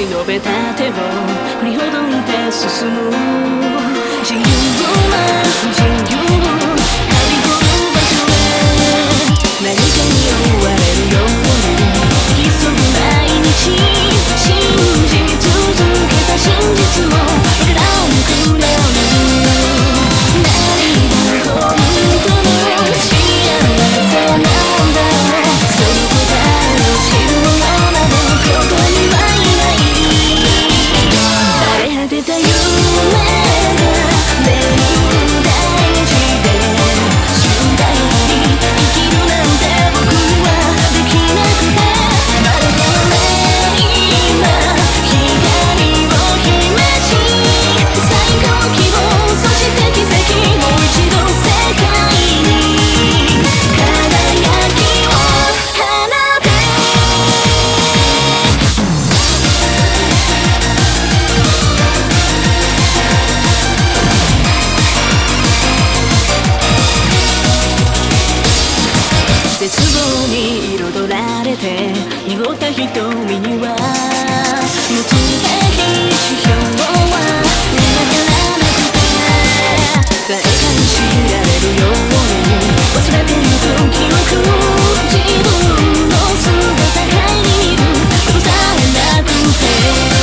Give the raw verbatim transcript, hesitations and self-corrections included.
忍べた手を振りほどいて進む自由な自由はびこる場所へ何かに追われるように急ぐ毎日信じ続けた真実を俺らをくれる何が本当の幸せなんだろうその答えを知る者などここにはいない荒れ果てた夢が目に大事で死んだより生きるなんて僕はできなくてまだ変われ今光を秘めし最高希望そして奇跡もう一度世界に輝きを放て絶望に彩られて濁った瞳には持つべき指標は見当たらなくて誰かに知られるように忘れてゆく記憶自分の姿顧みることさえなくて